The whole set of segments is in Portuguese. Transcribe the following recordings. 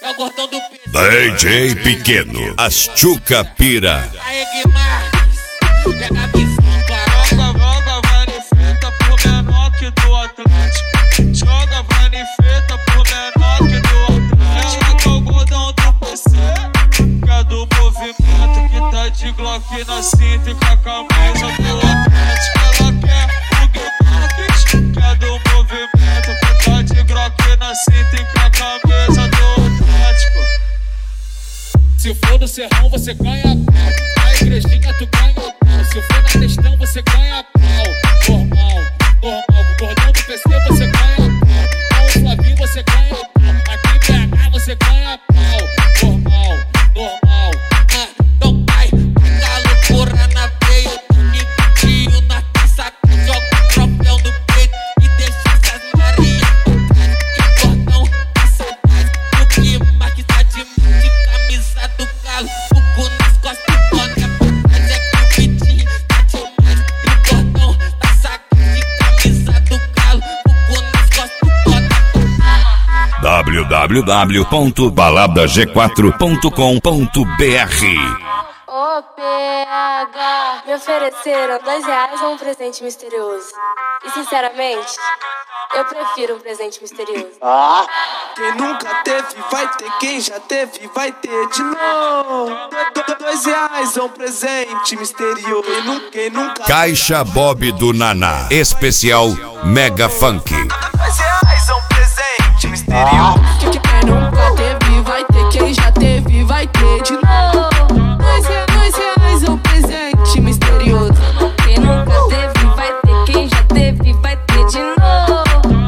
é o gordão do PT. DJ Pequeno, as Tchuca Pira. Aí Guimarães, pega a bifunga. Joga vanifeta por menor que do Atlético. Joga vanifeta por menor que do Atlético. Ela que é o gordão do PC, que é do movimento, que tá de Glock na cinta e com a camisa do Atlético. Ela quer o Guimarães, que é do movimento, que tá de Glock na cinta e com a camisa do Atlético. Se for no serrão, você ganha pau. Na igrejinha, tu ganha pau. Se for na questão, você ganha pau. Normal, normal. Com o gordão do PC, você ganha pau. Com o Flavinho, você ganha pau. Aqui em BH, você ganha pau. Normal, normal. Então vai, taca loucura na veia. Me tio na caçada, joga o troféu no peito e deixa essas Maria tocar. Que gordão, que saudade. O Guimarães tá de camisa do galo, o cu nas costas do boné. Mas é que o Vitinho tá demais. E o gordão tá sacando de camisa do galo, o cu nas costas do boné. www.baladag4.com.br. Ô PH, me ofereceram R$2 ou um presente misterioso. E sinceramente, eu prefiro um presente misterioso. Quem nunca teve vai ter, quem já teve vai ter de novo. R$2 é um presente misterioso. Quem nunca Caixa Bob do Naná, especial Mega Funk. R$2 é um presente misterioso. Quem nunca teve vai ter, quem já teve vai ter de novo. R$2 é um presente misterioso. Quem nunca teve vai ter, quem já teve vai ter de novo.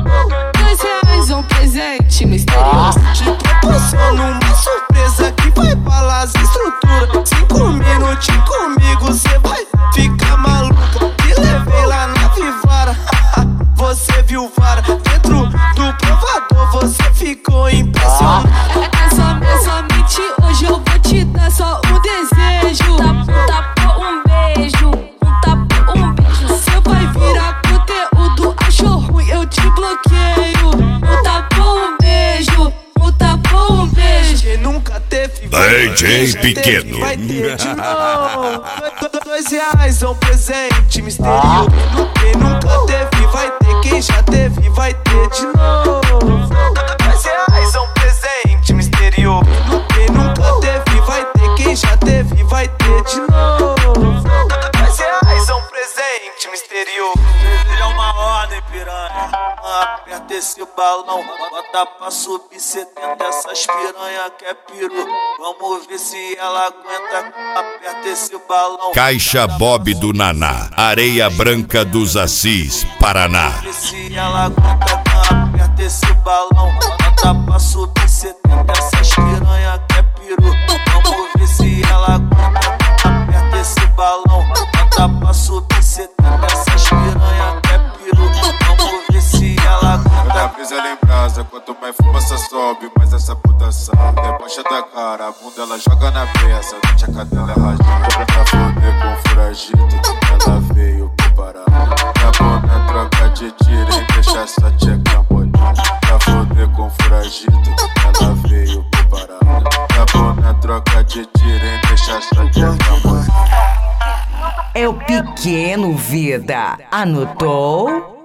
R$2 é um presente misterioso. Te proporciono uma surpresa que vai falar as estruturas. 5 minutinhos comigo, cê vai ficar maluca. Te levei lá na Vivara, você viu vara. Dentro do provador você ficou impressionado. É somente hoje eu vou te dar só um desejo. Um tapa, um beijo. Um tapa, um beijo. Seu pai virar conteúdo, achou ruim, eu te bloqueio. Um tapa, um beijo. Um tapa, um beijo. Quem nunca teve DJ Pequeno. vai ter de novo. R$2 é um presente misterioso. Quem nunca teve vai ter, quem já teve vai ter de novo. R$2 é um presente misterioso. Quem nunca teve vai ter, quem já teve vai ter de novo. R$2 é um presente misterioso. Ele é uma ordem, piranha. Aperta esse balão, bota pra subir 70 essas piranha que é peru. Vamos ver se ela aguenta. Aperta esse balão. Caixa Bob do Naná, Areia Branca dos Assis, Paraná. Vamos ver se ela aguenta. Aperta esse balão, bota pra subir 70 essas piranha que é peru. Vamos ver se ela aguenta. Aperta esse balão, bota pra subir 70 essas piranha que é peru. Vamos ver se ela aguenta. Cada brisa ela embrasa, quanto mais fumaça sobe, mais essa putação. Debocha da cara, a bunda ela joga na peça, deixa a cadela rajada. Pra foder com furagito, ela veio preparada. Tá bom na troca de tiro, hein, deixa essa tcheca molhada. Pra foder com furagito, ela veio preparada. Tá bom na troca de tiro, hein, deixa essa tcheca molhada. É o Pequeno, vida. Anotou?